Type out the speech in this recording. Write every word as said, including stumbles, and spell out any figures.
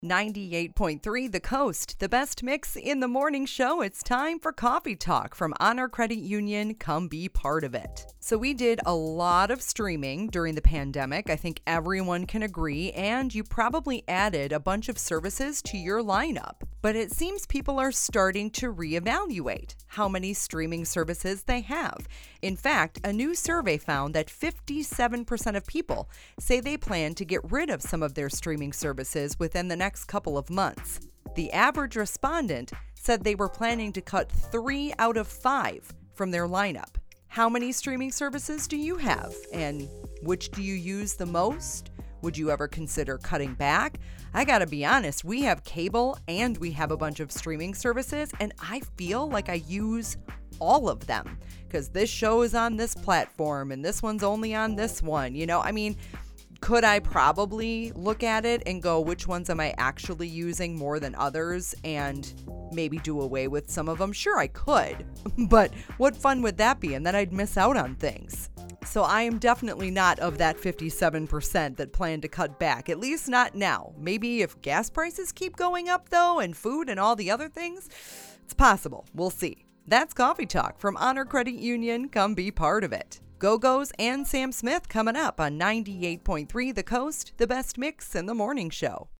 ninety-eight point three The Coast, the best mix in the morning show. It's time for Coffee Talk from Honor Credit Union. Come be part of it. So we did a lot of streaming during the pandemic. I think everyone can agree, and you probably added a bunch of services to your lineup. But it seems people are starting to reevaluate how many streaming services they have. In fact, a new survey found that fifty-seven percent of people say they plan to get rid of some of their streaming services within the next couple of months. The average respondent said they were planning to cut three out of five from their lineup. How many streaming services do you have? And which do you use the most? Would you ever consider cutting back? I gotta be honest, we have cable and we have a bunch of streaming services, and I feel like I use all of them because this show is on this platform and this one's only on this one. You know, I mean, could I probably look at it and go, which ones am I actually using more than others, and maybe do away with some of them? Sure, I could, but what fun would that be? And then I'd miss out on things. So I am definitely not of that fifty-seven percent that plan to cut back, at least not now. Maybe if gas prices keep going up, though, and food and all the other things, it's possible. We'll see. That's Coffee Talk from Honor Credit Union. Come be part of it. Go-Go's and Sam Smith coming up on ninety-eight point three The Coast, the best mix in the morning show.